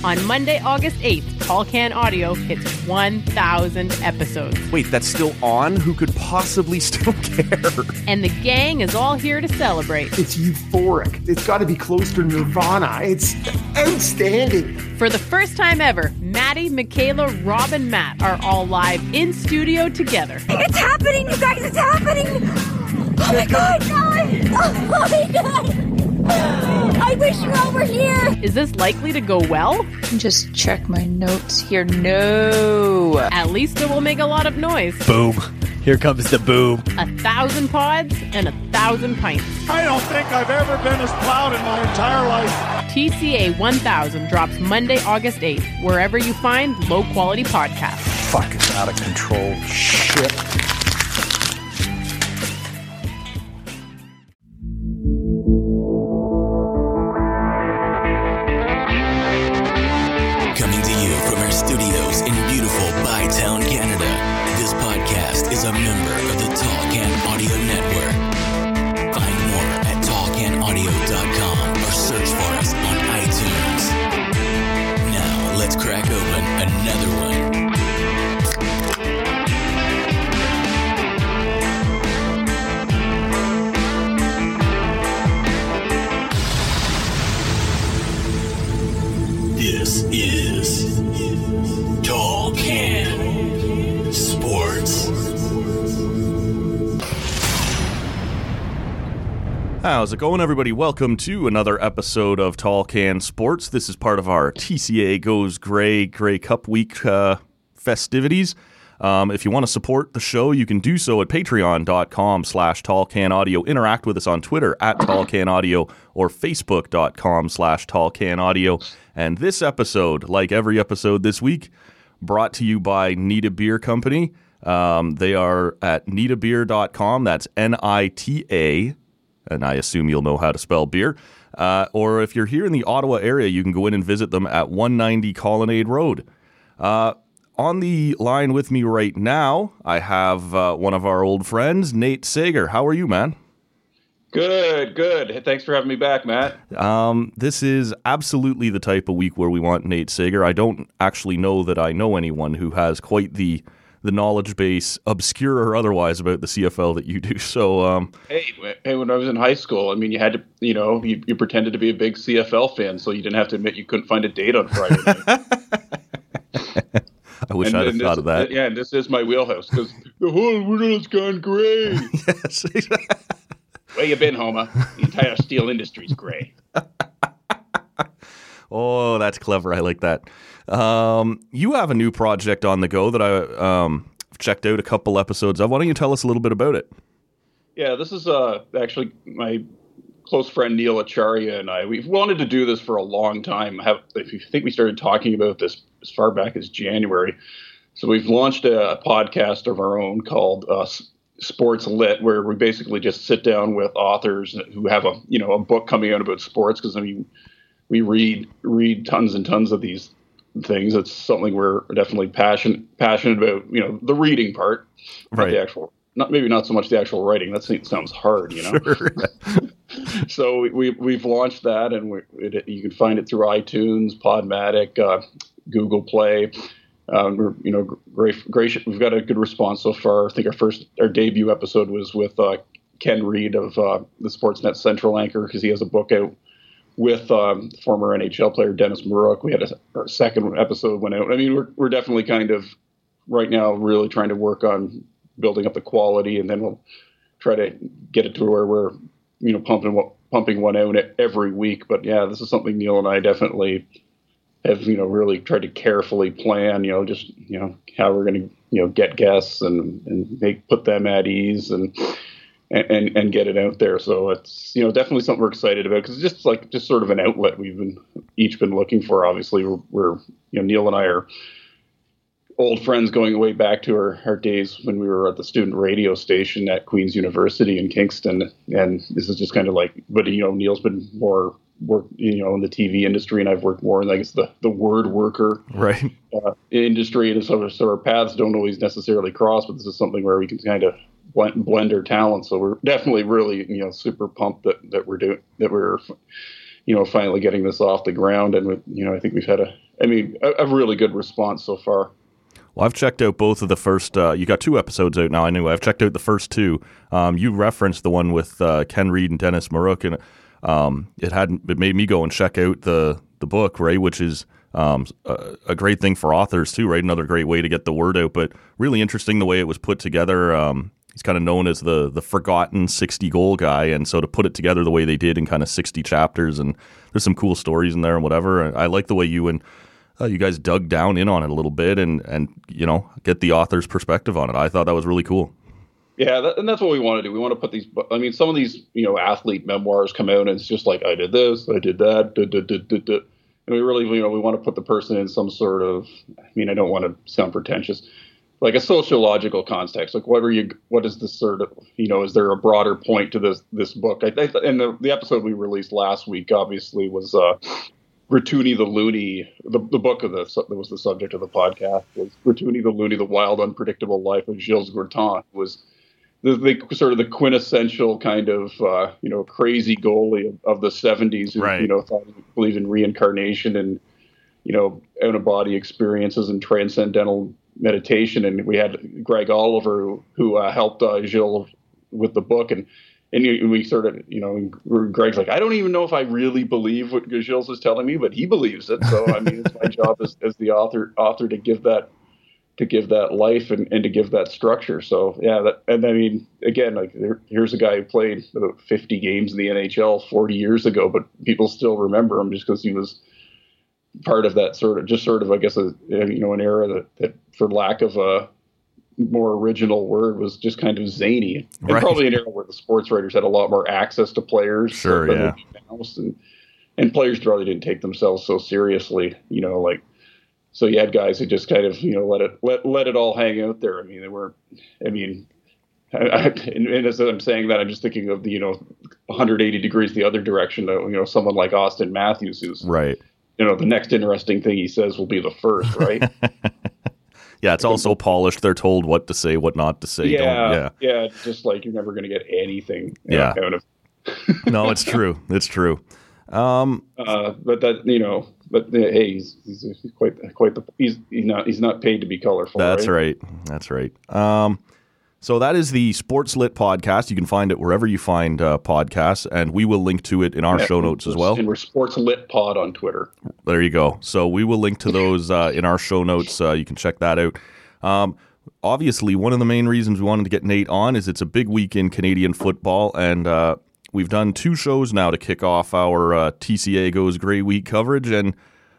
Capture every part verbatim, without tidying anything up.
On Monday, August eighth, Tall Can Audio hits one thousand episodes. Wait, that's still on? Who could possibly still care? And the gang is all here to celebrate. It's euphoric. It's got to be close to Nirvana. It's outstanding. For the first time ever, Maddie, Michaela, Rob, and Matt are all live in studio together. It's happening, you guys! It's happening! Oh my god! Oh my god! I wish you all were here! Is this likely to go well? Just check my notes here. No! At least it will make a lot of noise. Boom. Here comes the boom. A thousand pods and a thousand pints. I don't think I've ever been as proud in my entire life. T C A one thousand drops Monday, August eighth, wherever you find low-quality podcasts. Fucking out of control shit. Coming to you from our studios in beautiful Bytown, Canada. This podcast is a member of the Tall Can Audio Network. Find more at tall can audio dot com or search for us on iTunes. Now, let's crack open another one. This is Tall Can Sports. How's it going, everybody? Welcome to another episode of Tall Can Sports. This is part of our T C A Goes Grey Grey Cup Week uh, festivities. Um, if you want to support the show, you can do so at patreon.com slash tallcanaudio. Interact with us on Twitter at tallcanaudio or facebook.com slash tallcanaudio. And this episode, like every episode this week, brought to you by Nita Beer Company. Um, they are at nita beer dot com. That's N I T A, and I assume you'll know how to spell beer. Uh, or if you're here in the Ottawa area, you can go in and visit them at one ninety Colonnade Road. Uh, on the line with me right now, I have uh, one of our old friends, Nate Sager. How are you, man? Good, good. Thanks for having me back, Matt. Um, this is absolutely the type of week where we want Nate Sager. I don't actually know that I know anyone who has quite the the knowledge base, obscure or otherwise, about the C F L that you do. So, um, hey, hey, when I was in high school, I mean, you had to, you know, you, you pretended to be a big C F L fan, so you didn't have to admit you couldn't find a date on Friday night. I wish and, I'd have and thought this, of that. Yeah, and this is my wheelhouse because the whole world's gone gray. Yes. Where you been, Homer? The entire steel industry's gray. Oh, that's clever. I like that. Um, you have a new project on the go that I um, checked out a couple episodes of. Why don't you tell us a little bit about it? Yeah, this is uh, actually my close friend Neil Acharya and I. We've wanted to do this for a long time. Have, I think we started talking about this as far back as January. So we've launched a, a podcast of our own called uh, Sports Lit, where we basically just sit down with authors who have a you know a book coming out about sports. Because I mean, we read read tons and tons of these things. It's something we're definitely passionate passionate about. You know, the reading part, right? Not the actual, not maybe not so much the actual writing. That sounds hard, you know. Sure. So we, we we've launched that, and we, it, you can find it through iTunes, Podmatic, uh, Google Play. Um, we're you know great, great. We've got a good response so far. I think our first our debut episode was with uh, Ken Reed of uh, the Sportsnet Central anchor, because he has a book out with um, former N H L player Dennis Murrock. We had a our second episode went out. I mean, we're we're definitely kind of right now really trying to work on building up the quality, and then we'll try to get it to where we're you know pumping pumping one out every week. But yeah, this is something Neil and I definitely have you know really tried to carefully plan. You know, just you know how we're going to you know get guests and and make put them at ease and. And, and get it out there. So it's, you know, definitely something we're excited about, because it's just like just sort of an outlet we've been each been looking for. Obviously, we're, we're you know, Neil and I are old friends going way back to our, our days when we were at the student radio station at Queen's University in Kingston. And this is just kind of like, but, you know, Neil's been more work, you know, in the T V industry, and I've worked more in, I guess, the, the word worker right uh, industry. And so, so our paths don't always necessarily cross, but this is something where we can kind of blend, blend our talent. So we're definitely really, you know, super pumped that, that we're doing, that we're you know, finally getting this off the ground. And, with, you know, I think we've had a, I mean, a, a really good response so far. Well, I've checked out both of the first, uh, you got two episodes out now anyway. I've checked out the first two. Um, you referenced the one with uh, Ken Reed and Dennis Maruk, and um, it had it made me go and check out the, the book, right, which is um, a, a great thing for authors too, right? Another great way to get the word out, but really interesting the way it was put together. Um, he's kind of known as the the forgotten sixty-goal guy, and so to put it together the way they did in kind of sixty chapters, and there's some cool stories in there and whatever. I like the way you and Uh, you guys dug down in on it a little bit and, and, you know, get the author's perspective on it. I thought that was really cool. Yeah, that, and that's what we want to do. We want to put these, I mean, some of these, you know, athlete memoirs come out and it's just like, I did this, I did that, da, da, da, da, da. And we really, you know, we want to put the person in some sort of, I mean, I don't want to sound pretentious, like a sociological context. Like, what are you, what is this sort of, you know, is there a broader point to this, this book? I think, and the, the episode we released last week, obviously, was, uh, Ratoony the Loony, the, the book of the that was the subject of the podcast, was Ratoony the Loony, The Wild, Unpredictable Life of Gilles Gratton. Was the, the sort of the quintessential kind of, uh, you know, crazy goalie of, of the seventies who, right. you know, thought he believed in reincarnation and, you know, out-of-body experiences and transcendental meditation. And we had Greg Oliver, who, who uh, helped uh, Gilles with the book. And And we sort of, you know, Greg's like, I don't even know if I really believe what Gilles is telling me, but he believes it. So, I mean, it's my job as, as the author author to give that to give that life and, and to give that structure. So, yeah, that, and I mean, again, like there, here's a guy who played about fifty games in the N H L forty years ago, but people still remember him just because he was part of that sort of, just sort of, I guess, a, you know, an era that, that for lack of a more original word was just kind of zany, and right. probably an era where the sports writers had a lot more access to players. Sure, than yeah. And, and players probably didn't take themselves so seriously, you know, like, so you had guys who just kind of, you know, let it, let, let it all hang out there. I mean, they weren't, I mean, I, I, and, and as I'm saying that, I'm just thinking of the, you know, one hundred eighty degrees the other direction, you know, someone like Austin Matthews, who's, right. you know, the next interesting thing he says will be the first, right? Yeah, it's also polished. They're told what to say, what not to say. Yeah, Don't, yeah, yeah. Just like you're never going to get anything. Yeah. Out of. No, it's true. It's true. Um, uh, but that you know, but uh, hey, he's, he's, he's quite quite the he's he's not he's not paid to be colorful. That's right. right. That's right. Um, so that is the Sports Lit podcast. You can find it wherever you find uh, podcasts, and we will link to it in our yeah, show notes as well. And we're Sports Lit Pod on Twitter. There you go. So we will link to those uh, in our show notes. Uh, you can check that out. Um, obviously, one of the main reasons we wanted to get Nate on is it's a big week in Canadian football, and uh, we've done two shows now to kick off our uh, T C A Goes Grey Week coverage, and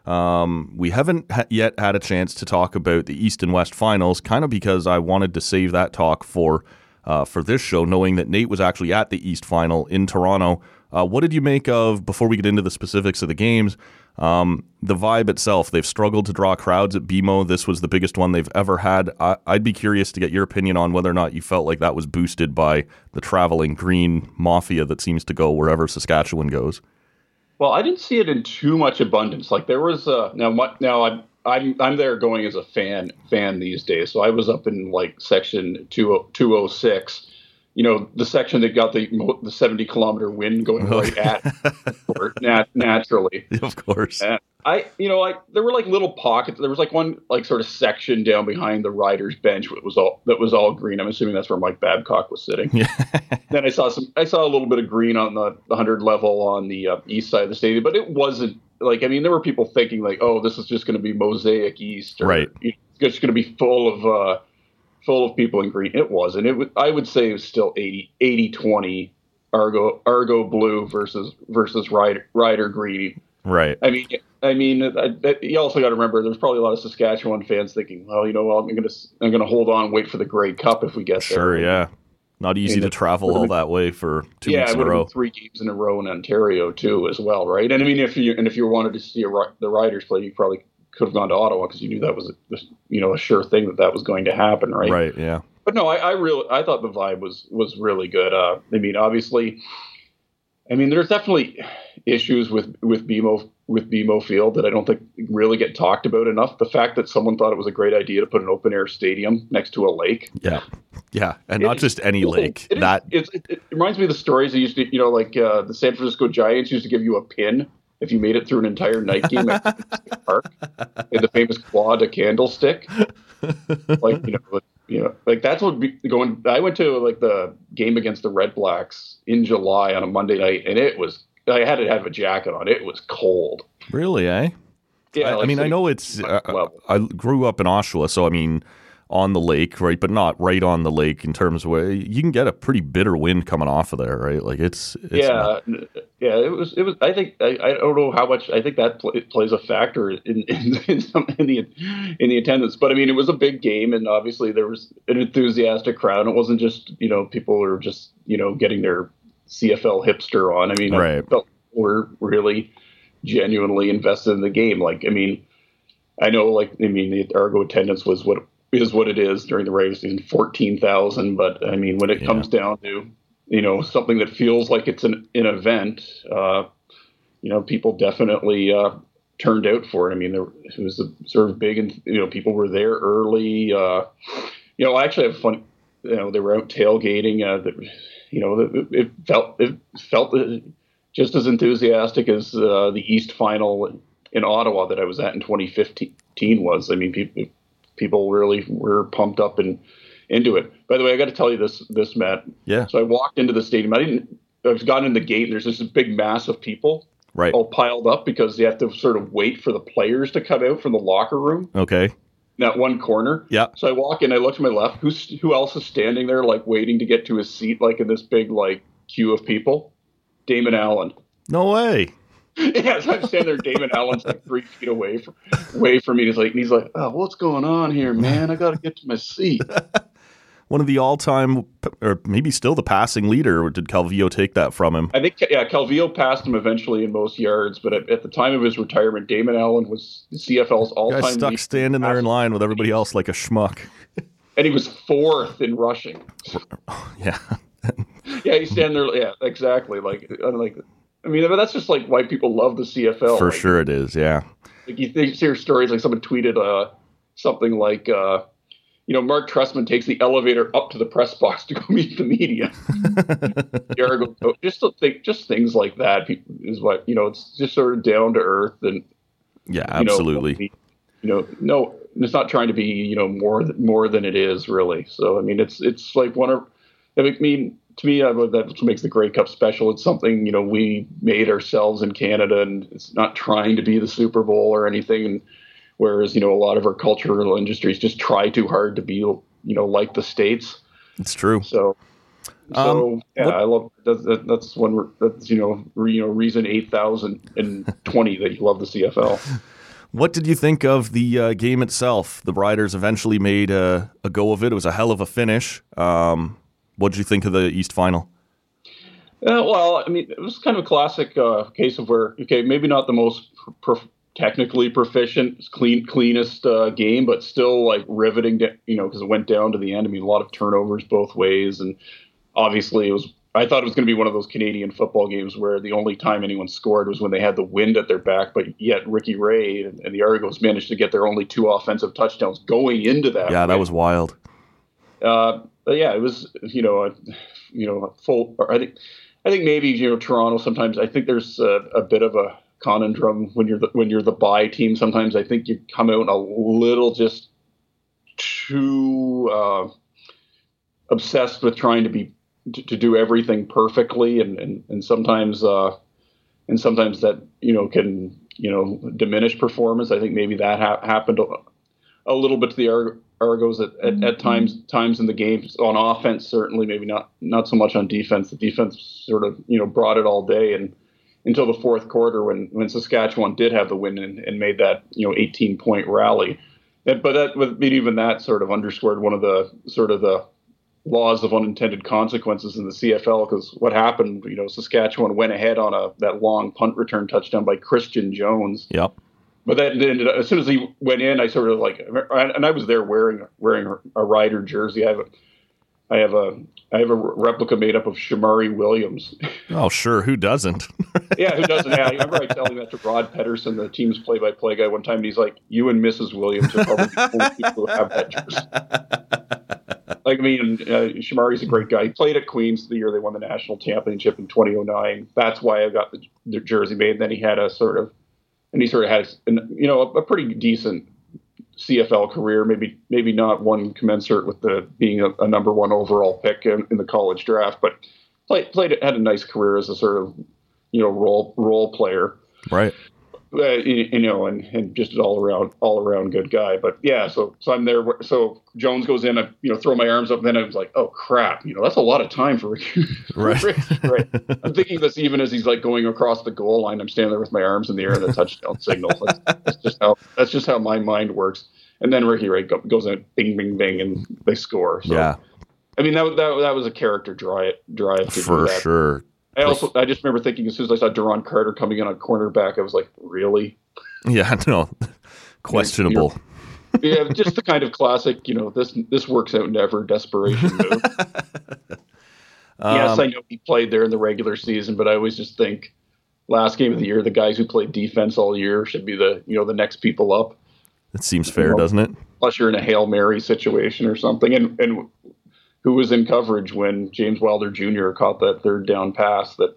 um, we haven't ha- yet had a chance to talk about the East and West finals, kind of because I wanted to save that talk for uh, for this show, knowing that Nate was actually at the East final in Toronto. Uh, what did you make of, before we get into the specifics of the games, um, the vibe itself? They've struggled to draw crowds at B M O. This was the biggest one they've ever had. I- I'd be curious to get your opinion on whether or not you felt like that was boosted by the traveling green mafia that seems to go wherever Saskatchewan goes. Well, I didn't see it in too much abundance. Like there was uh, now. My, now I'm I'm I'm there going as a fan fan these days. So I was up in like section two oh six. You know, the section that got the the seventy kilometer wind going right at it, nat- naturally. Of course. And I, you know, like there were like little pockets. There was like one like sort of section down behind the riders' bench that was all that was all green. I'm assuming that's where Mike Babcock was sitting. Yeah. Then I saw some. I saw a little bit of green on the, the hundred level on the uh, east side of the stadium, but it wasn't like. I mean, there were people thinking like, "Oh, this is just going to be mosaic east, or, right? You know, it's just going to be full of." Uh, full of people in green. It wasn't. It was, I would say it was still eighty twenty Argo Argo blue versus versus Rider, Rider green. Right. I mean, I mean, I, I, you also got to remember there's probably a lot of Saskatchewan fans thinking, well, you know, well, I'm going to I'm going to hold on, and wait for the Grey Cup if we get there. Sure. Yeah. Not easy to travel all that way for two yeah, weeks in a row. Three games in a row in Ontario too, as well, right? And I mean, if you and if you wanted to see a, the Riders play, you probably could have gone to Ottawa because you knew that was a, you know a sure thing that that was going to happen, right? Right. Yeah. But no, I, I really I thought the vibe was was really good. Uh, I mean, obviously, I mean, there's definitely issues with with B M O with B M O Field that I don't think really get talked about enough. The fact that someone thought it was a great idea to put an open air stadium next to a lake. Yeah. Yeah. And not it, just any lake. It, that is, it, it reminds me of the stories they used to, you know, like uh, the San Francisco Giants used to give you a pin if you made it through an entire night game at the park. And the famous claw to candlestick. Like, you know, you know, like that's what be going. I went to like the game against the Red Blacks in July on a Monday night, and it was, I had to have a jacket on. It was cold. Really, eh? Yeah. I, like I mean, I know it's, uh, I grew up in Oshawa, so I mean, on the lake, right? But not right on the lake in terms of where you can get a pretty bitter wind coming off of there, right? Like it's, it's yeah, not... yeah. It was, it was, I think, I, I don't know how much, I think that pl- it plays a factor in, in, in, some, in the, in the attendance, but I mean, it was a big game and obviously there was an enthusiastic crowd. It wasn't just, you know, people were just, you know, getting their C F L hipster on. I mean, right. I felt we're really genuinely invested in the game. Like, I mean, I know, like, I mean, the Argo attendance was what is what it is during the regular season, fourteen thousand. But I mean, when it yeah. comes down to, you know, something that feels like it's an, an event, uh, you know, people definitely uh, turned out for it. I mean, there, it was a, sort of big, and you know, people were there early. Uh, you know, I actually have fun. You know, they were out tailgating. Uh, the, you know, it, it felt it felt just as enthusiastic as uh, the East Final in Ottawa that I was at in twenty fifteen was. I mean, people people really were pumped up and into it. By the way, I got to tell you this, this Matt. Yeah. So I walked into the stadium. I didn't. I've gotten in the gate, and there's this big mass of people, right, all piled up because you have to sort of wait for the players to come out from the locker room. Okay. In that one corner. Yeah. So I walk in. I look to my left. Who's who else is standing there, like waiting to get to his seat, like in this big like queue of people? Damon Allen. No way. Yeah, so I'm standing there. Damon Allen's like three feet away from, away from me. He's like, he's like, oh, what's going on here, man? I got to get to my seat. One of the all-time, or maybe still the passing leader. Or did Calvillo take that from him? I think, yeah, Calvillo passed him eventually in most yards, but at, at the time of his retirement, Damon Allen was the C F L's all-time leader. Guy stuck standing there in line with everybody else like a schmuck. And he was fourth in rushing. Yeah. Yeah, he's standing there. Yeah, exactly. Like, like. I mean, that's just like why people love the C F L. For like, sure it is, yeah. Like you, you hear stories like someone tweeted uh, something like, uh, you know, Mark Trestman takes the elevator up to the press box to go meet the media. just think, just things like that is what, you know, it's just sort of down to earth and yeah, absolutely. You know, you know, no, it's not trying to be, you know, more more than it is really. So I mean, it's it's like one of, I mean. To me, uh, that's what makes the Grey Cup special. It's something, you know, we made ourselves in Canada, and it's not trying to be the Super Bowl or anything. And whereas, you know, a lot of our cultural industries just try too hard to be, you know, like the States. It's true. So, so um, yeah, what, I love that, that, that's one. That's you know, re, you know, reason eight thousand and twenty that you love the C F L. What did you think of the uh, game itself? The Riders eventually made a, a go of it. It was a hell of a finish. Um, What did you think of the East Final? Uh, well, I mean, it was kind of a classic uh, case of where, okay, maybe not the most prof- technically proficient, clean, cleanest uh, game, but still like riveting, to, you know, because it went down to the end. I mean, a lot of turnovers both ways. And obviously it was, I thought it was going to be one of those Canadian football games where the only time anyone scored was when they had the wind at their back, but yet Ricky Ray and, and the Argos managed to get their only two offensive touchdowns going into that. Yeah, win. That was wild. Uh, But yeah, it was, you know, a, you know, a full, I think, I think maybe, you know, Toronto sometimes, I think there's a, a bit of a conundrum when you're the, when you're the bye team. Sometimes I think you come out a little just too uh, obsessed with trying to be, to, to do everything perfectly. And, and, and sometimes, uh, and sometimes that, you know, can, you know, diminish performance. I think maybe that ha- happened a, a little bit to the Ar- Argos at, at, at times times in the game. On offense, certainly, maybe not not so much on defense. The defense sort of, you know, brought it all day and until the fourth quarter when, when Saskatchewan did have the win and, and made that, you know, eighteen point rally. And, but that, but even that sort of underscored one of the sort of the laws of unintended consequences in the C F L, because what happened, you know, Saskatchewan went ahead on a that long punt return touchdown by Christian Jones. Yep. But then, then as soon as he went in, I sort of like, and I was there wearing wearing a Rider jersey. I have a, I have a I have a replica made up of Shamari Williams. Oh, sure. Who doesn't? Yeah, who doesn't? Yeah, I remember I telling that to Rod Pedersen, the team's play-by-play guy, one time, and he's like, "You and Missus Williams are probably the only people who have that jersey." Like, I mean, uh, Shamari's a great guy. He played at Queens the year they won the national championship in twenty oh nine. That's why I got the, the jersey made. And then he had a sort of, and he sort of had, an, you know, a, a pretty decent C F L career, maybe maybe not one commensurate with the being a, a number one overall pick in, in the college draft, but played played had a nice career as a sort of, you know, role role player, right? Uh, you, you know, and, and just an all around all around good guy. But yeah, so so I'm there. So Jones goes in, I you know throw my arms up, and then I was like, oh crap, you know, that's a lot of time for right. right. I'm thinking this even as he's like going across the goal line. I'm standing there with my arms in the air and the touchdown signal. That's, that's just how that's just how my mind works. And then Ricky Wright goes in, bing, bing, bing, and they score. So, yeah, I mean that that that was a character drive drive to for do that. sure. I also I just remember thinking as soon as I saw Duron Carter coming in on cornerback, I was like, really? Yeah, no, questionable. Yeah, just the kind of classic, you know, this this works out never desperation move. um, yes, I know he played there in the regular season, but I always just think last game of the year, the guys who played defense all year should be the you know the next people up. It seems fair, you know, doesn't it? Unless you're in a Hail Mary situation or something. And and who was in coverage when James Wilder Junior caught that third down pass that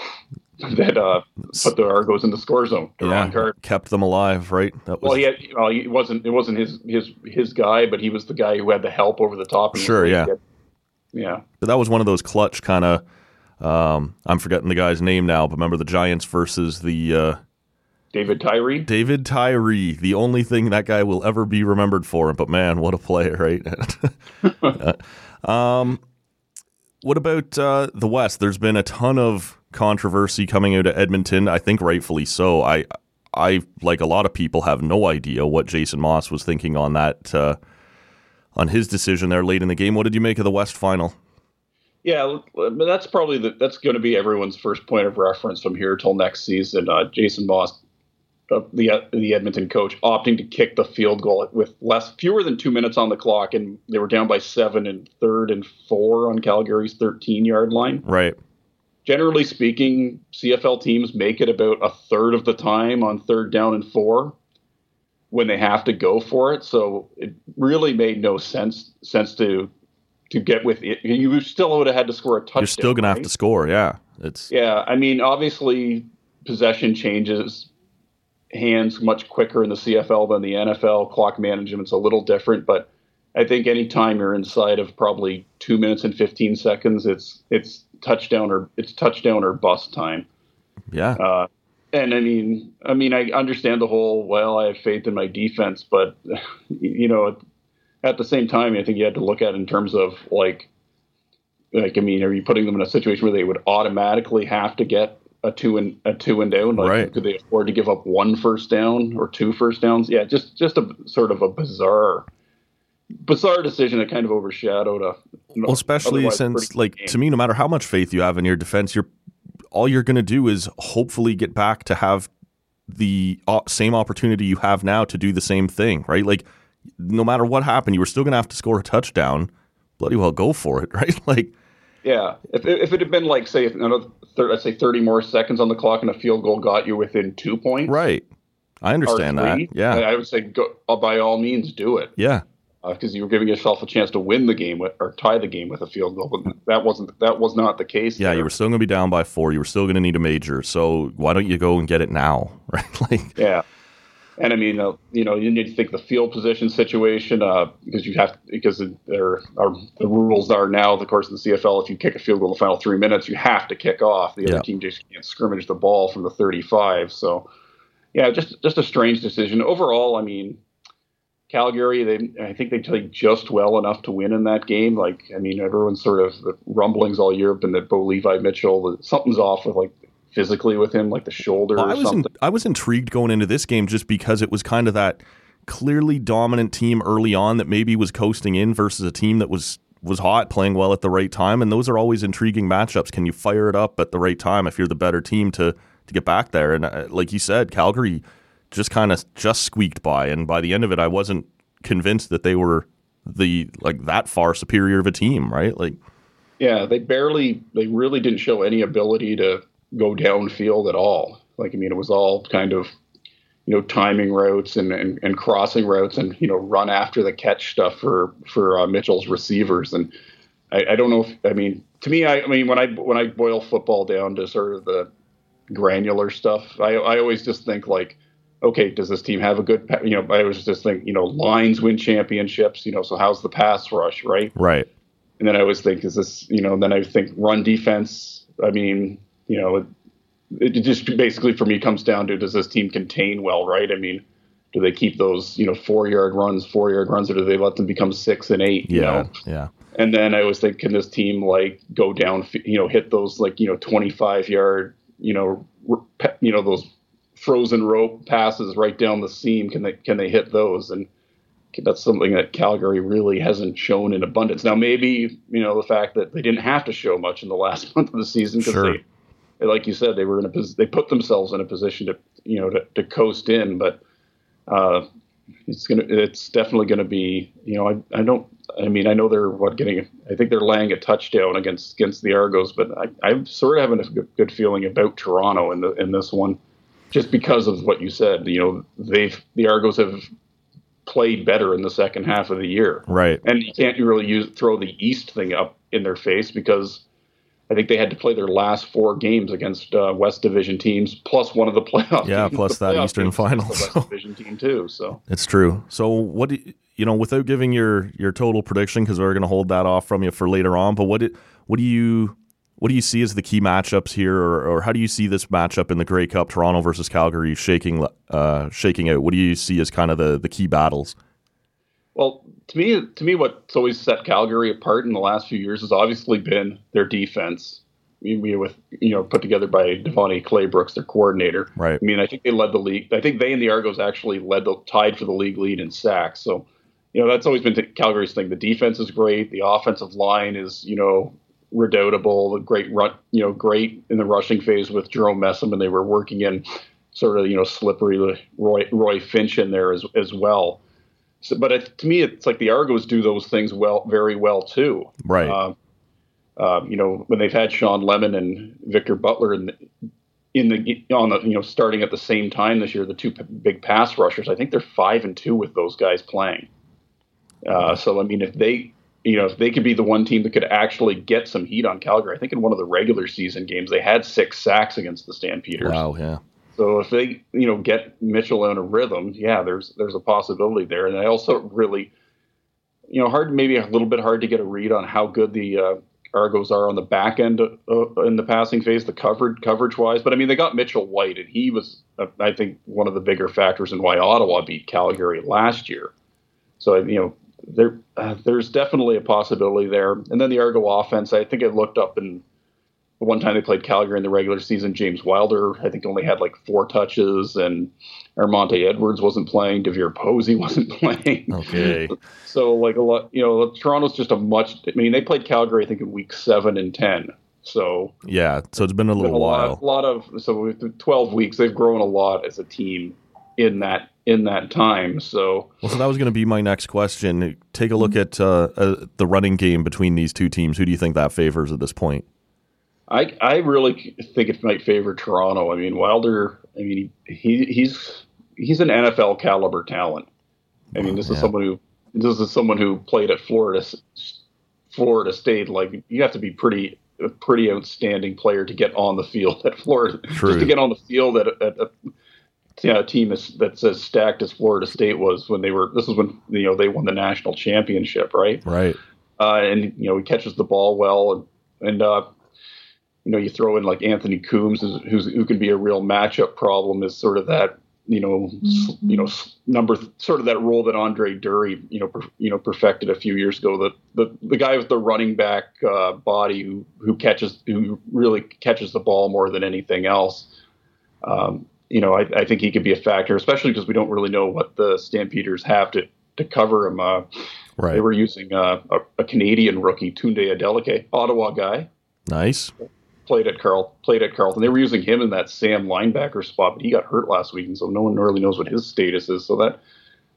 that uh, put the Argos in the score zone? Yeah, card. Kept them alive, right? That was... Well, he had, well, he wasn't. It wasn't his his his guy, but he was the guy who had the help over the top. Sure, yeah, had, yeah. But that was one of those clutch kind of. Um, I'm forgetting the guy's name now, but remember the Giants versus the. Uh, David Tyree? David Tyree, the only thing that guy will ever be remembered for. But man, what a player, right? uh, um, what about uh, the West? There's been a ton of controversy coming out of Edmonton. I think rightfully so. I, I like a lot of people have no idea what Jason Moss was thinking on that, uh, on his decision there late in the game. What did you make of the West final? Yeah, but that's probably the, that's going to be everyone's first point of reference from here till next season. Uh, Jason Moss. Uh, the the Edmonton coach opting to kick the field goal with less fewer than two minutes on the clock, and they were down by seven in third and four on Calgary's thirteen yard line. Right. Generally speaking, C F L teams make it about a third of the time on third down and four when they have to go for it. So it really made no sense sense to to get with it. You still would have had to score a touchdown. You're still going right? to have to score. Yeah. It's yeah. I mean, obviously, possession changes hands much quicker in the C F L than the N F L. Clock management's a little different, but I think anytime you're inside of probably two minutes and fifteen seconds, it's it's touchdown or it's touchdown or bust time. Yeah. Uh, and I mean, I mean, I understand the whole, well, I have faith in my defense, but you know, at the same time, I think you had to look at it in terms of like, like, I mean, are you putting them in a situation where they would automatically have to get a two and a two and down? Like, right. Could they afford to give up one first down or two first downs? Yeah, just just a sort of a bizarre, bizarre decision that kind of overshadowed a. Well, especially since, like, game. To me, no matter how much faith you have in your defense, you're all you're going to do is hopefully get back to have the same opportunity you have now to do the same thing, right? Like, no matter what happened, you were still going to have to score a touchdown. Bloody well, go for it, right? Like. Yeah, if if it had been like, say, another, let's say thirty more seconds on the clock and a field goal got you within two points, right? I understand three, that. Yeah, I would say go, by all means do it. Yeah, because uh, you were giving yourself a chance to win the game with, or tie the game with a field goal, but that wasn't that was not the case. Yeah, there. You were still going to be down by four. You were still going to need a major. So why don't you go and get it now, right? Like, yeah. And I mean, uh, you know, you need to think the field position situation uh, because you have to, because there are the rules are now, of course, in the C F L. If you kick a field goal in the final three minutes, you have to kick off. The yeah. other team just can't scrimmage the ball from the thirty-five. So, yeah, just just a strange decision overall. I mean, Calgary, they I think they played just well enough to win in that game. Like, I mean, everyone's sort of the rumblings all year have been that Bo Levi Mitchell, something's off with like. Physically with him, like the shoulder well, or I was something. In, I was intrigued going into this game just because it was kind of that clearly dominant team early on that maybe was coasting in versus a team that was was hot, playing well at the right time. And those are always intriguing matchups. Can you fire it up at the right time if you're the better team to to get back there? And uh, like you said, Calgary just kind of just squeaked by. And by the end of it, I wasn't convinced that they were the like that far superior of a team, right? Like, yeah, they barely, they really didn't show any ability to go downfield at all. Like, I mean, it was all kind of, you know, timing routes and, and, and crossing routes and, you know, run after the catch stuff for, for uh, Mitchell's receivers. And I, I don't know if, I mean, to me, I, I mean, when I, when I boil football down to sort of the granular stuff, I, I always just think like, okay, does this team have a good, you know, I always just think, you know, lines win championships, you know, so how's the pass rush, right? Right. And then I always think, is this, you know, then I think run defense, I mean, you know, it, it just basically for me comes down to, does this team contain well, right? I mean, do they keep those, you know, four yard runs, four yard runs, or do they let them become six and eight? You yeah, know? yeah. And then I always think, can this team like go down, you know, hit those like, you know, twenty-five yard, you know, you know, those frozen rope passes right down the seam. Can they, can they hit those? And that's something that Calgary really hasn't shown in abundance. Now, maybe, you know, the fact that they didn't have to show much in the last month of the season because sure. they, like you said, they were in a they put themselves in a position to, you know, to, to coast in, but uh, it's gonna it's definitely going to be, you know, I I don't I mean I know they're what getting I think they're laying a touchdown against against the Argos, but I I'm sort of having a good, good feeling about Toronto in the in this one, just because of what you said. You know, they've the Argos have played better in the second half of the year, right? And you can't really use throw the East thing up in their face because I think they had to play their last four games against uh, West Division teams, plus one of the playoff. Yeah, teams, plus that Eastern final. The West Division team too. So it's true. So what do you, you know, without giving your your total prediction, because we're going to hold that off from you for later on. But what do, what do you what do you see as the key matchups here, or, or how do you see this matchup in the Grey Cup, Toronto versus Calgary, shaking uh, shaking out? What do you see as kind of the, the key battles? Well, to me, to me, what's always set Calgary apart in the last few years has obviously been their defense. I mean, with you know, put together by Devontae Claybrooks, their coordinator. Right. I mean, I think they led the league. I think they and the Argos actually led the tied for the league lead in sacks. So, you know, that's always been Calgary's thing. The defense is great. The offensive line is, you know, redoubtable. The great run, you know, great in the rushing phase with Jerome Messam, and they were working in sort of, you know, slippery Roy Roy Finch in there as as well. So, but it, to me, it's like the Argos do those things well, very well too. Right. Uh, uh, you know, when they've had Sean Lemon and Victor Butler in the, in the on the you know starting at the same time this year, the two p- big pass rushers, I think they're five and two with those guys playing. Uh, so I mean, if they you know if they could be the one team that could actually get some heat on Calgary, I think in one of the regular season games they had six sacks against the Stampeders. Wow. Yeah. So if they, you know, get Mitchell in a rhythm, yeah, there's there's a possibility there. And I also really, you know, hard maybe a little bit hard to get a read on how good the uh, Argos are on the back end uh, in the passing phase, the coverage coverage wise. But I mean, they got Mitchell White, and he was, uh, I think, one of the bigger factors in why Ottawa beat Calgary last year. So you know, there uh, there's definitely a possibility there. And then the Argo offense, I think I looked up and. The one time they played Calgary in the regular season, James Wilder, I think, only had like four touches, and Armonte Edwards wasn't playing. DeVere Posey wasn't playing. Okay. So, like, a lot, you know, Toronto's just a much, I mean, they played Calgary, I think, in week seven and ten. So, yeah, so it's been a little been a while. Lot, lot of, so with twelve weeks, they've grown a lot as a team in that in that time. So, well, so that was going to be my next question. Take a look at uh, uh, the running game between these two teams. Who do you think that favors at this point? I I really think it might favor Toronto. I mean, Wilder. I mean, he he's he's an N F L caliber talent. I mean, this yeah. is someone who this is someone who played at Florida Florida State. Like, you have to be pretty a pretty outstanding player to get on the field at Florida. True. Just to get on the field at, at a, you know, a team that's as stacked as Florida State was when they were. This is when you know they won the national championship, right? Right. Uh, and you know he catches the ball well, and and. Uh, You know, you throw in like Anthony Coombs, who's, who can be a real matchup problem, is sort of that, you know, mm-hmm. you know, number, sort of that role that Andre Dury, you know, per, you know, perfected a few years ago. The the, the guy with the running back uh, body who who catches, who really catches the ball more than anything else. Um, you know, I, I think he could be a factor, especially because we don't really know what the Stampeders have to to cover him. Uh, right. They were using uh, a, a Canadian rookie, Tunde Adeleke, Ottawa guy. Nice. Played at Carl, played at Carleton. They were using him in that Sam linebacker spot, but he got hurt last week, and so no one really knows what his status is. So that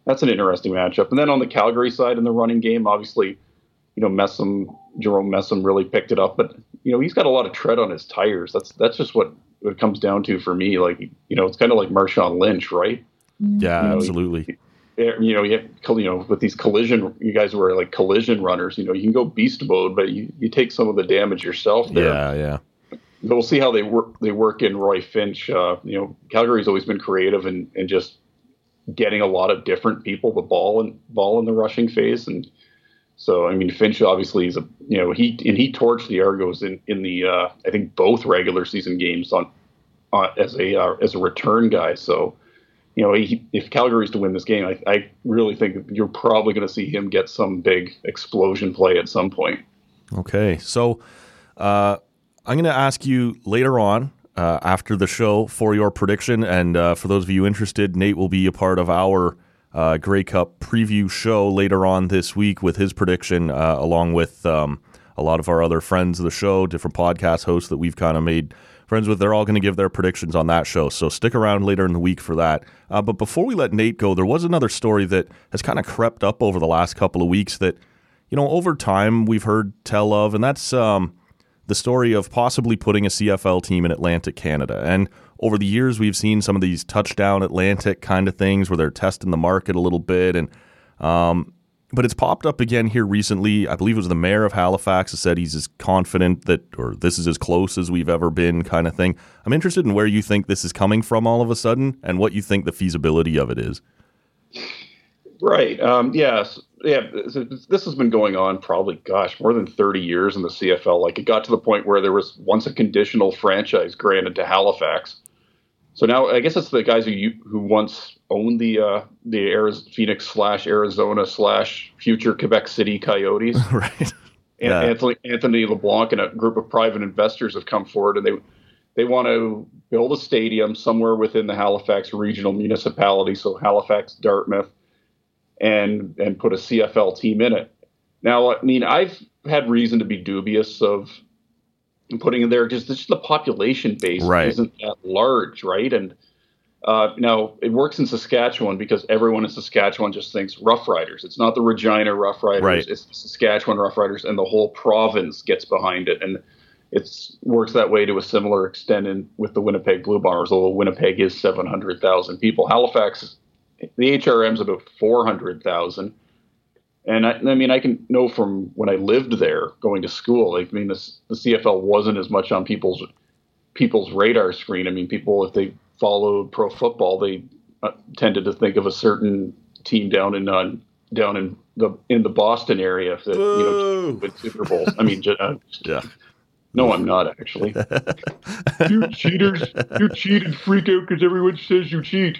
that's an interesting matchup. And then on the Calgary side in the running game, obviously, you know, Messam, Jerome Messam really picked it up, but you know, he's got a lot of tread on his tires. That's that's just what it comes down to for me. Like, you know, it's kind of like Marshawn Lynch, right? Yeah, you know, absolutely. He, you know, you, have, you know, with these collision, you guys were like collision runners. You know, you can go beast mode, but you, you take some of the damage yourself there. Yeah, yeah. But we'll see how they work. They work in Roy Finch. Uh, you know, Calgary's always been creative and and just getting a lot of different people the ball and ball in the rushing phase. And so, I mean, Finch obviously is a you know he and he torched the Argos in in the uh, I think both regular season games on uh, as a uh, as a return guy. So. You know, he, if Calgary's to win this game, I, I really think you're probably going to see him get some big explosion play at some point. Okay, so uh, I'm going to ask you later on uh, after the show for your prediction, and uh, for those of you interested, Nate will be a part of our uh, Grey Cup preview show later on this week with his prediction, uh, along with um, a lot of our other friends of the show, different podcast hosts that we've kind of made friends with. They're all going to give their predictions on that show, so stick around later in the week for that. Uh, but before we let Nate go, there was another story that has kind of crept up over the last couple of weeks that, you know, over time we've heard tell of, and that's um, the story of possibly putting a C F L team in Atlantic Canada. And over the years, we've seen some of these touchdown Atlantic kind of things where they're testing the market a little bit, and um, but it's popped up again here recently. I believe it was the mayor of Halifax that said he's as confident that, or this is as close as we've ever been kind of thing. I'm interested in where you think this is coming from all of a sudden and what you think the feasibility of it is. Right. Um, yes. Yeah. This has been going on probably, gosh, more than thirty years in the C F L. Like, it got to the point where there was once a conditional franchise granted to Halifax. So now I guess it's the guys who who once owned the uh, the Arizona, Phoenix slash Arizona slash future Quebec City Coyotes. Right. Yeah. Anthony, Anthony LeBlanc and a group of private investors have come forward, and they they want to build a stadium somewhere within the Halifax regional municipality, so Halifax, Dartmouth, and and put a C F L team in it. Now, I mean, I've had reason to be dubious of putting in there just, just the population base right. isn't that large, right? And uh, now it works in Saskatchewan because everyone in Saskatchewan just thinks Rough Riders. It's not the Regina Rough Riders, right. It's the Saskatchewan Rough Riders, and the whole province gets behind it. And it works that way to a similar extent in, with the Winnipeg Blue Bombers, although Winnipeg is seven hundred thousand people. Halifax, the H R M is about four hundred thousand. And I, I mean, I can know from when I lived there, going to school. I mean, this, the C F L wasn't as much on people's people's radar screen. I mean, people, if they followed pro football, they uh, tended to think of a certain team down in uh, down in the in the Boston area that you know with Super Bowls. I mean, uh, yeah. No, I'm not actually. You cheaters! You cheat and freak out because everyone says you cheat.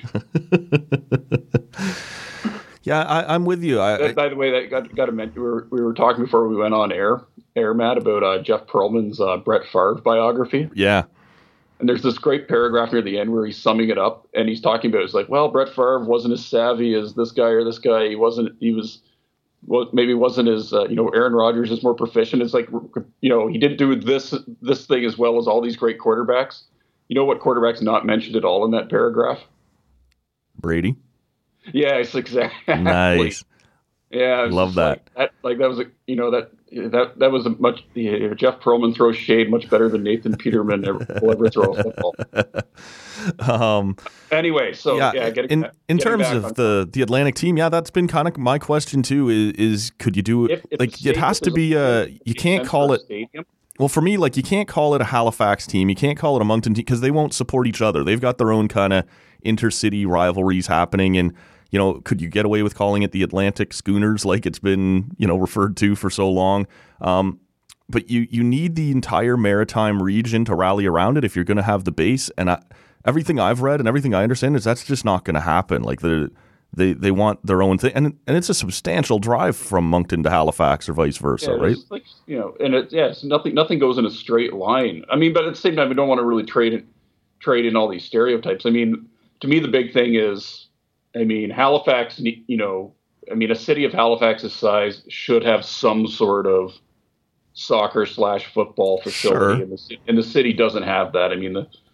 Yeah, I, I'm with you. I, By the way, that got, got to mention, we were, we were talking before we went on air, air Matt, about uh, Jeff Pearlman's uh, Brett Favre biography. Yeah. And there's this great paragraph near the end where he's summing it up, and he's talking about, it's like, well, Brett Favre wasn't as savvy as this guy or this guy. He wasn't, he was, well, maybe wasn't as, uh, you know, Aaron Rodgers is more proficient. It's like, you know, he didn't do this, this thing as well as all these great quarterbacks. You know what quarterback's not mentioned at all in that paragraph? Brady. Yeah, it's exactly. Nice. Yeah, love that. Like that. Like that was a, you know, that that that was a much. Yeah, Jeff Pearlman throws shade much better than Nathan Peterman ever, will ever throw a football. um. Anyway, so yeah, yeah getting, in in getting terms of the the Atlantic team, yeah, that's been kind of my question too. Is, is could you do it? If, if like it has to be a. Uh, you can't call it. Stadium. Well, for me, like you can't call it a Halifax team. You can't call it a Moncton team because they won't support each other. They've got their own kind of intercity rivalries happening, and. You know, could you get away with calling it the Atlantic Schooners like it's been, you know, referred to for so long? Um, but you you need the entire maritime region to rally around it if you're going to have the base. And I, everything I've read and everything I understand is that's just not going to happen. Like the they they want their own thing, and and it's a substantial drive from Moncton to Halifax or vice versa, yeah, right? Like, you know, and it, yes, yeah, nothing nothing goes in a straight line. I mean, but at the same time, we don't want to really trade in, trade in all these stereotypes. I mean, to me, the big thing is. I mean, Halifax, you know, I mean, a city of Halifax's size should have some sort of soccer slash football facility. Sure. And, the, and the city doesn't have that. I mean, the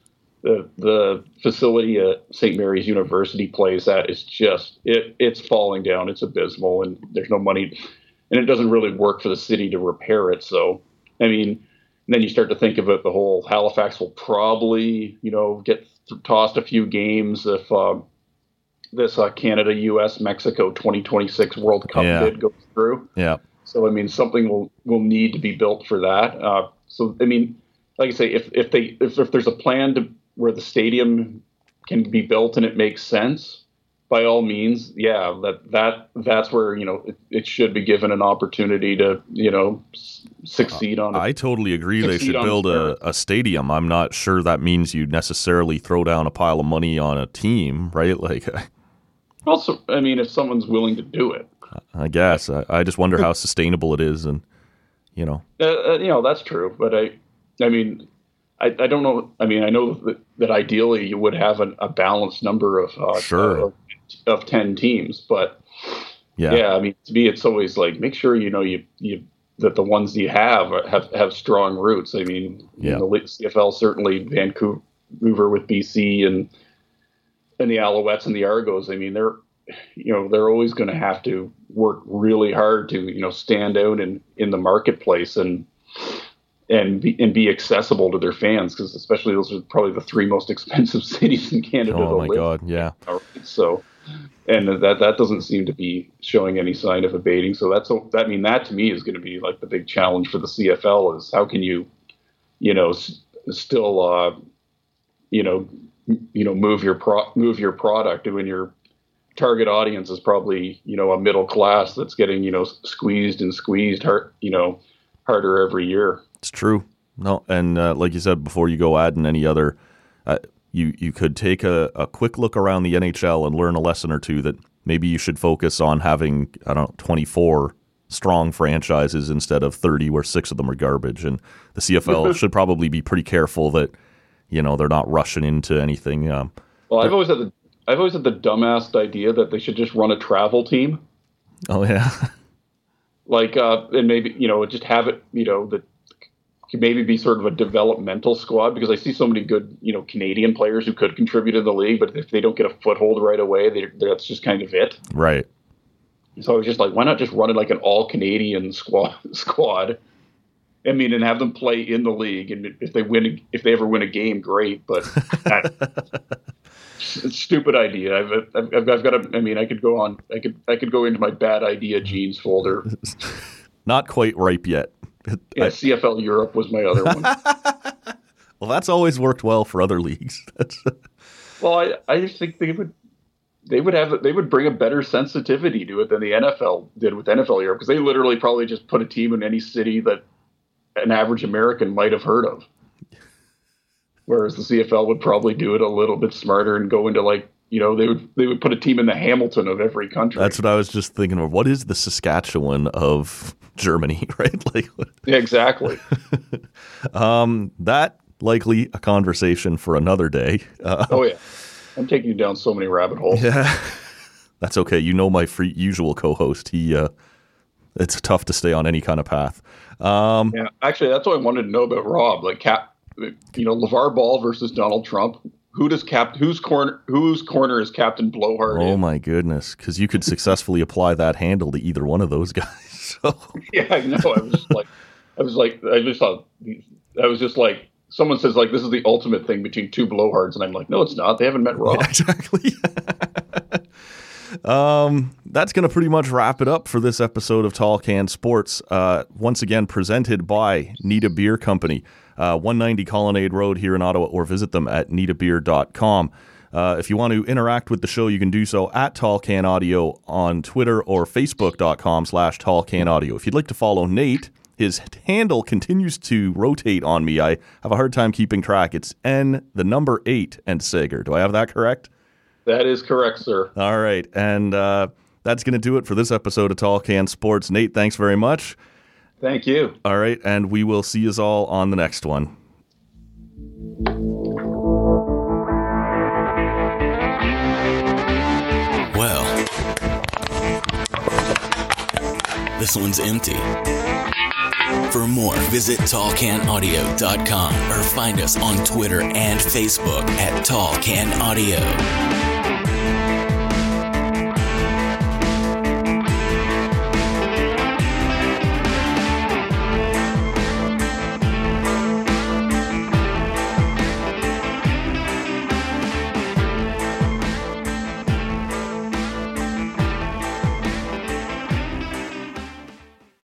the the facility at Saint Mary's University plays at is just it it's falling down. It's abysmal, and there's no money, and it doesn't really work for the city to repair it. So, I mean, then you start to think about the whole Halifax will probably, you know, get th- tossed a few games if uh, this uh, Canada, U S, Mexico twenty twenty-six World Cup yeah. bid goes through. Yeah. So, I mean, something will, will need to be built for that. Uh, so, I mean, like I say, if, if they if, if there's a plan to where the stadium can be built and it makes sense, by all means, yeah, that that that's where, you know, it, it should be given an opportunity to, you know, s- succeed on it. I totally agree they should build a, a stadium. I'm not sure that means you necessarily throw down a pile of money on a team, right? Like, also, I mean, if someone's willing to do it. I guess. I, I just wonder how sustainable it is, and, you know. Uh, uh, you know, that's true, but I, I mean, I, I don't know. I mean, I know that, that ideally you would have an, a balanced number of uh, sure. of, of ten teams, but yeah. yeah, I mean, to me, it's always like make sure you know you you that the ones you have have have strong roots. I mean, yeah. you know, the C F L certainly Vancouver with B C and and the Alouettes and the Argos. I mean, they're you know they're always going to have to work really hard to you know stand out in in the marketplace and. And be, and be accessible to their fans, because especially those are probably the three most expensive cities in Canada. Oh to my live. God, yeah. So, and that that doesn't seem to be showing any sign of abating. So that's that. I mean, that to me is going to be like the big challenge for the C F L is how can you, you know, s- still, uh, you know, m- you know, move your pro- move your product when your target audience is probably you know a middle class that's getting you know squeezed and squeezed hard, you know, harder every year. It's true. No, and uh, like you said, before you go adding any other, uh, you you could take a, a quick look around the N H L and learn a lesson or two that maybe you should focus on having, I don't know, twenty-four strong franchises instead of thirty where six of them are garbage. And the C F L should probably be pretty careful that, you know, they're not rushing into anything. Um, well, I've always had the I've always had the dumbass idea that they should just run a travel team. Oh, yeah. like, uh, and maybe, you know, just have it, you know, that could maybe be sort of a developmental squad, because I see so many good, you know, Canadian players who could contribute in the league, but if they don't get a foothold right away, they, that's just kind of it. Right. So I was just like, why not just run it like an all Canadian squad squad? I mean, and have them play in the league, and if they win, if they ever win a game, great. But that, stupid idea. I've, I've, I've got to. I mean, I could go on. I could, I could go into my bad idea genes folder. Not quite ripe yet. Yeah, C F L Europe was my other one. Well, that's always worked well for other leagues. Well, I, I just think they would, they would have, they would bring a better sensitivity to it than the N F L did with N F L Europe, because they literally probably just put a team in any city that an average American might have heard of. Whereas the C F L would probably do it a little bit smarter and go into like, you know, they would they would put a team in the Hamilton of every country. That's what I was just thinking of. What is the Saskatchewan of Germany, right? Like, yeah, exactly. um, that likely a conversation for another day. Uh, oh yeah, I'm taking you down so many rabbit holes. Yeah, that's okay. You know my free, usual co-host. He, uh, it's tough to stay on any kind of path. Um, yeah, actually, that's what I wanted to know about Rob. Like, cap, you know, LeVar Ball versus Donald Trump. Who does cap? Whose corner? Whose corner is Captain Blowhard? Oh in? my goodness! Because you could successfully apply that handle to either one of those guys. So. Yeah, I know. I was just like, I was like, I just thought, I was just like, someone says like, this is the ultimate thing between two blowhards, and I'm like, no, it's not. They haven't met Rob. Yeah, exactly. um, that's going to pretty much wrap it up for this episode of Tall Can Sports. Uh, once again, presented by Nita Beer Company. Uh, one ninety Colonnade Road here in Ottawa, or visit them at nita beer dot com. Uh, if you want to interact with the show, you can do so at Tall Can Audio on Twitter or facebook dot com slash Tall Can Audio. If you'd like to follow Nate, his handle continues to rotate on me. I have a hard time keeping track. It's N, the number eight, and Sager. Do I have that correct? That is correct, sir. All right. And uh, that's going to do it for this episode of Tall Can Sports. Nate, thanks very much. Thank you. All right, and we will see us all on the next one. Well, this one's empty. For more, visit tall can audio dot com or find us on Twitter and Facebook at Tall Can Audio.